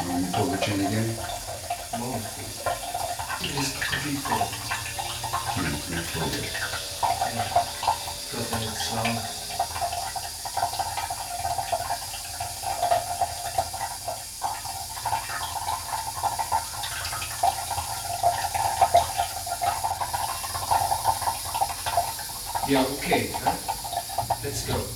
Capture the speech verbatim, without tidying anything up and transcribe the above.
Want me to pull the chain again? No, it is pretty cold. Hmm, let me pull it. Yeah, because then it's um, yeah, okay, huh? Let's go.